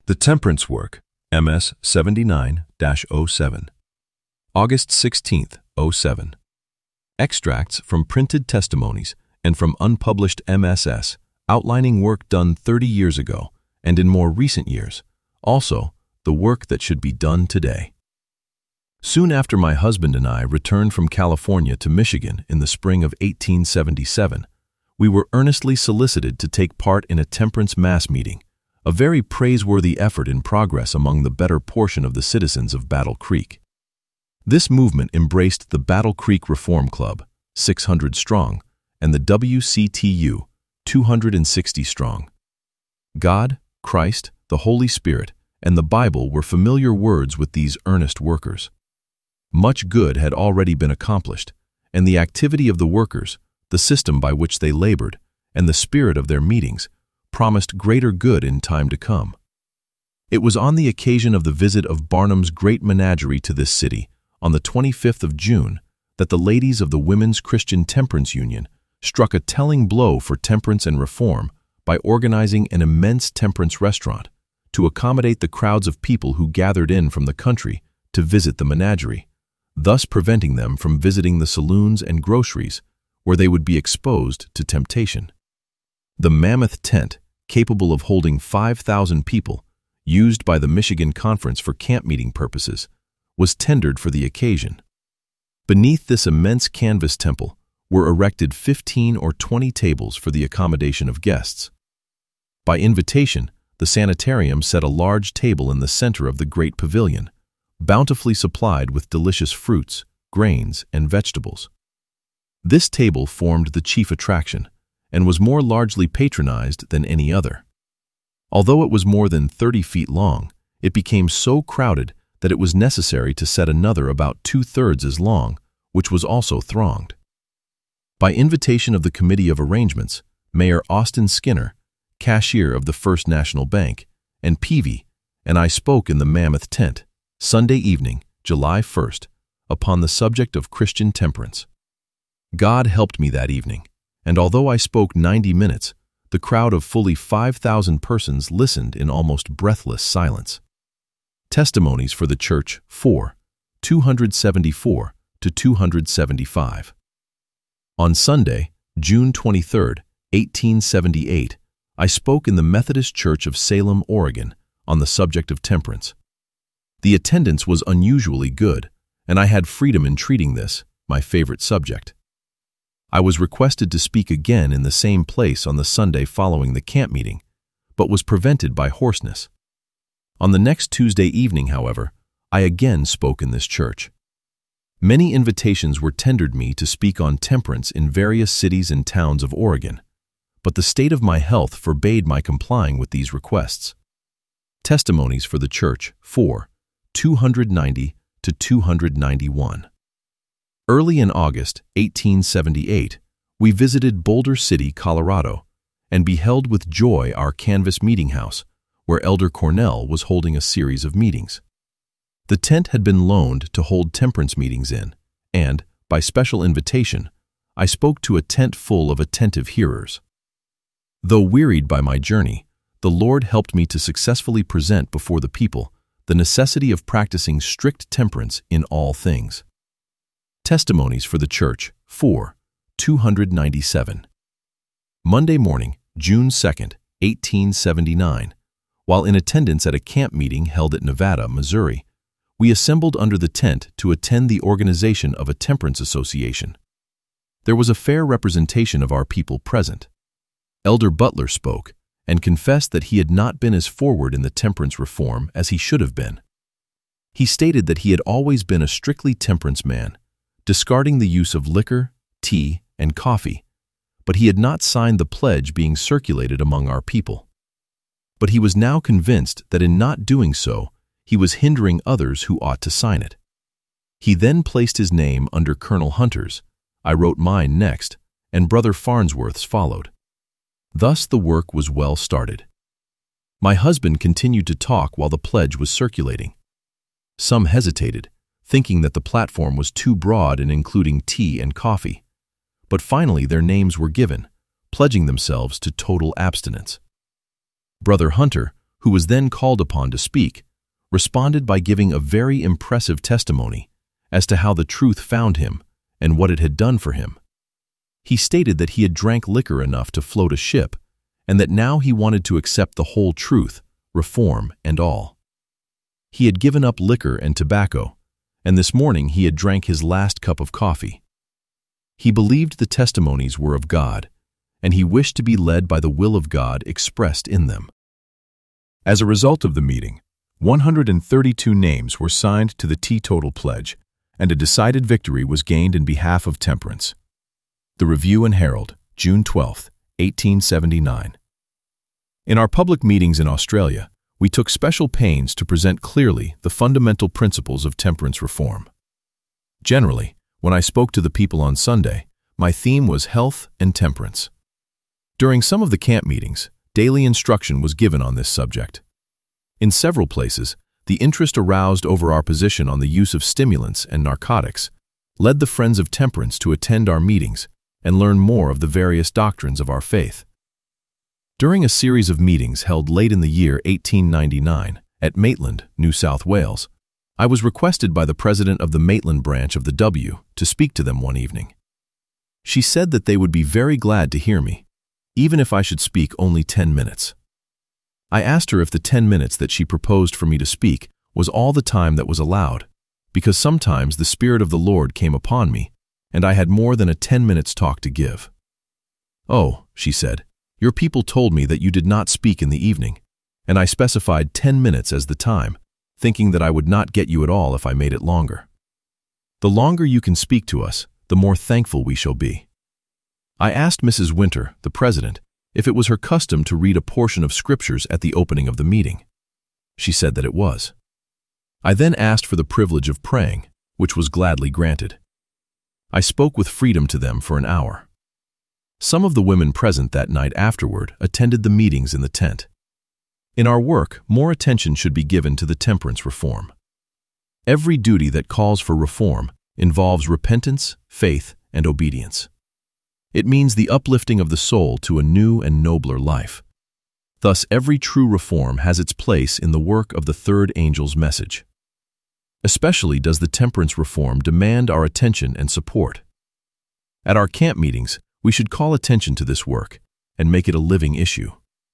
The Temperance Work, MS 79-07. August 16th, 07. Extracts from printed testimonies and from unpublished MSS outlining work done 30 years ago and in more recent years, also the work that should be done today. Soon after my husband and I returned from California to Michigan in the spring of 1877, we were earnestly solicited to take part in a temperance mass meeting, a very praiseworthy effort in progress among the better portion of the citizens of Battle Creek. This movement embraced the Battle Creek Reform Club, 600 strong, and the WCTU, 260 strong. God, Christ, the Holy Spirit, and the Bible were familiar words with these earnest workers. Much good had already been accomplished, and the activity of the workers, the system by which they labored, and the spirit of their meetings promised greater good in time to come. It was on the occasion of the visit of Barnum's great menagerie to this city, on the 25th of June, that the ladies of the Women's Christian Temperance Union struck a telling blow for temperance and reform by organizing an immense temperance restaurant to accommodate the crowds of people who gathered in from the country to visit the menagerie, thus preventing them from visiting the saloons and groceries where they would be exposed to temptation. The mammoth tent, capable of holding 5,000 people, used by the Michigan Conference for camp meeting purposes, was tendered for the occasion. Beneath this immense canvas temple were erected 15 or 20 tables for the accommodation of guests. By invitation, the sanitarium set a large table in the center of the great pavilion, bountifully supplied with delicious fruits, grains, and vegetables. This table formed the chief attraction, and was more largely patronized than any other. Although it was more than 30 feet long, it became so crowded that it was necessary to set another about 2/3 as long, which was also thronged. By invitation of the Committee of Arrangements, Mayor Austin Skinner, cashier of the First National Bank, and Peavy, and I spoke in the mammoth tent, Sunday evening, July 1st, upon the subject of Christian temperance. God helped me that evening, and although I spoke 90 minutes, the crowd of fully 5,000 persons listened in almost breathless silence. Testimonies for the Church 4, 274 to 275. On Sunday, June 23, 1878, I spoke in the Methodist Church of Salem, Oregon, on the subject of temperance. The attendance was unusually good, and I had freedom in treating this, my favorite subject. I was requested to speak again in the same place on the Sunday following the camp meeting, but was prevented by hoarseness. On the next Tuesday evening, however, I again spoke in this church. Many invitations were tendered me to speak on temperance in various cities and towns of Oregon, but the state of my health forbade my complying with these requests. Testimonies for the Church 4, 290 to 291. Early in August 1878, we visited Boulder City, Colorado, and beheld with joy our canvas meeting house, where Elder Cornell was holding a series of meetings. The tent had been loaned to hold temperance meetings in, and, by special invitation, I spoke to a tent full of attentive hearers. Though wearied by my journey, the Lord helped me to successfully present before the people the necessity of practicing strict temperance in all things. Testimonies for the Church 4, 297. Monday morning, June 2nd, 1879, while in attendance at a camp meeting held at Nevada, Missouri, we assembled under the tent to attend the organization of a temperance association. There was a fair representation of our people present. Elder Butler spoke and confessed that he had not been as forward in the temperance reform as he should have been. He stated that he had always been a strictly temperance man, discarding the use of liquor, tea, and coffee, but he had not signed the pledge being circulated among our people. But he was now convinced that in not doing so, he was hindering others who ought to sign it. He then placed his name under Colonel Hunter's, I wrote mine next, and Brother Farnsworth's followed. Thus the work was well started. My husband continued to talk while the pledge was circulating. Some hesitated, thinking that the platform was too broad in including tea and coffee, but finally their names were given, pledging themselves to total abstinence. Brother Hunter, who was then called upon to speak, responded by giving a very impressive testimony as to how the truth found him and what it had done for him. He stated that he had drank liquor enough to float a ship, and that now he wanted to accept the whole truth, reform and all. He had given up liquor and tobacco, and this morning he had drank his last cup of coffee. He believed the testimonies were of God, and he wished to be led by the will of God expressed in them. As a result of the meeting, 132 names were signed to the Teetotal Pledge, and a decided victory was gained in behalf of temperance. The Review and Herald, June 12, 1879. In our public meetings in Australia, we took special pains to present clearly the fundamental principles of temperance reform. Generally, when I spoke to the people on Sunday, my theme was health and temperance. During some of the camp meetings, daily instruction was given on this subject. In several places, the interest aroused over our position on the use of stimulants and narcotics led the Friends of Temperance to attend our meetings and learn more of the various doctrines of our faith. During a series of meetings held late in the year 1899 at Maitland, New South Wales, I was requested by the president of the Maitland branch of the W to speak to them one evening. She said that they would be very glad to hear me, even if I should speak only 10 minutes. I asked her if the 10 minutes that she proposed for me to speak was all the time that was allowed, because sometimes the Spirit of the Lord came upon me, and I had more than a 10 minutes talk to give. "Oh," she said, "your people told me that you did not speak in the evening, and I specified 10 minutes as the time, thinking that I would not get you at all if I made it longer. The longer you can speak to us, the more thankful we shall be." I asked Mrs. Winter, the president, if it was her custom to read a portion of scriptures at the opening of the meeting. She said that it was. I then asked for the privilege of praying, which was gladly granted. I spoke with freedom to them for an hour. Some of the women present that night afterward attended the meetings in the tent. In our work, more attention should be given to the temperance reform. Every duty that calls for reform involves repentance, faith, and obedience. It means the uplifting of the soul to a new and nobler life. Thus, every true reform has its place in the work of the third angel's message. Especially does the temperance reform demand our attention and support. At our camp meetings, we should call attention to this work and make it a living issue.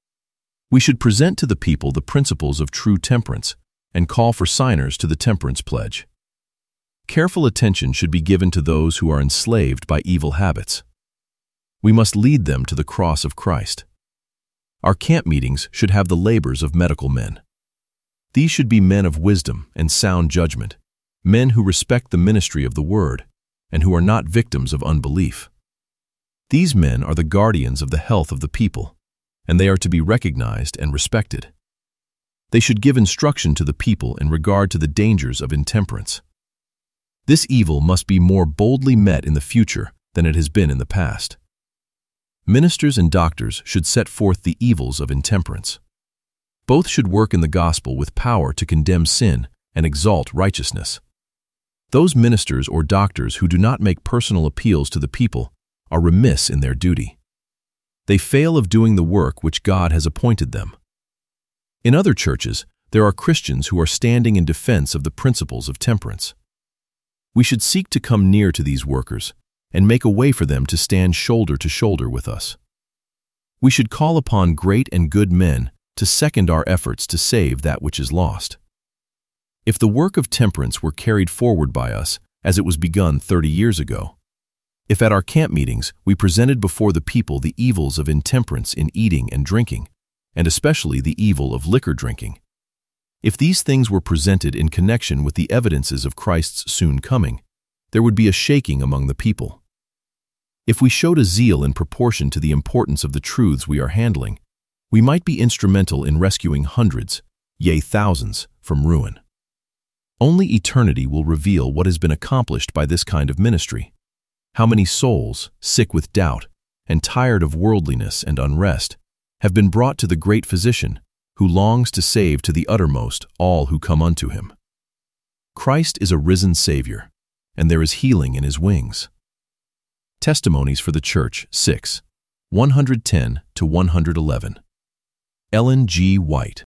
We should present to the people the principles of true temperance and call for signers to the temperance pledge. Careful attention should be given to those who are enslaved by evil habits. We must lead them to the cross of Christ. Our camp meetings should have the labors of medical men. These should be men of wisdom and sound judgment, men who respect the ministry of the Word, and who are not victims of unbelief. These men are the guardians of the health of the people, and they are to be recognized and respected. They should give instruction to the people in regard to the dangers of intemperance. This evil must be more boldly met in the future than it has been in the past. Ministers and doctors should set forth the evils of intemperance. Both should work in the gospel with power to condemn sin and exalt righteousness. Those ministers or doctors who do not make personal appeals to the people are remiss in their duty. They fail of doing the work which God has appointed them. In other churches, there are Christians who are standing in defense of the principles of temperance. We should seek to come near to these workers and make a way for them to stand shoulder to shoulder with us. We should call upon great and good men to second our efforts to save that which is lost. If the work of temperance were carried forward by us as it was begun 30 years ago, if at our camp meetings we presented before the people the evils of intemperance in eating and drinking, and especially the evil of liquor drinking, if these things were presented in connection with the evidences of Christ's soon coming, there would be a shaking among the people. If we showed a zeal in proportion to the importance of the truths we are handling, we might be instrumental in rescuing hundreds, yea, thousands, from ruin. Only eternity will reveal what has been accomplished by this kind of ministry. How many souls, sick with doubt and tired of worldliness and unrest, have been brought to the great Physician, who longs to save to the uttermost all who come unto him. Christ is a risen Savior, and there is healing in his wings. Testimonies for the Church, 6, 110 to 111. Ellen G. White.